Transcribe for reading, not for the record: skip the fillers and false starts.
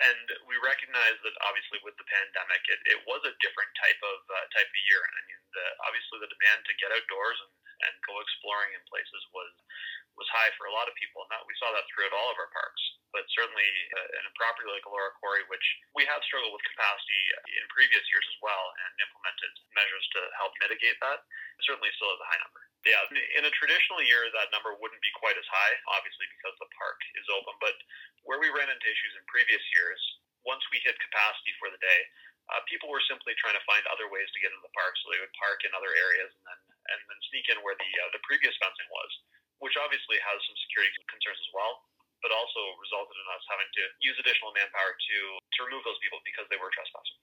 And we recognize that obviously with the pandemic, it was a different type of year. And I mean, obviously the demand to get outdoors and go exploring in places was high for a lot of people, and that we saw that throughout all of our parks. But certainly in a property like Elora Quarry, which we have struggled with capacity in previous years as well, and implemented measures to help mitigate that, certainly still is a high number. Yeah, in a traditional year, that number wouldn't be quite as high, obviously because the park is open. But where we ran into issues in previous years, once we hit capacity for the day, people were simply trying to find other ways to get into the park, so they would park in other areas and then sneak in where the previous fencing was, which obviously has some security concerns as well, but also resulted in us having to use additional manpower to remove those people because they were trespassing.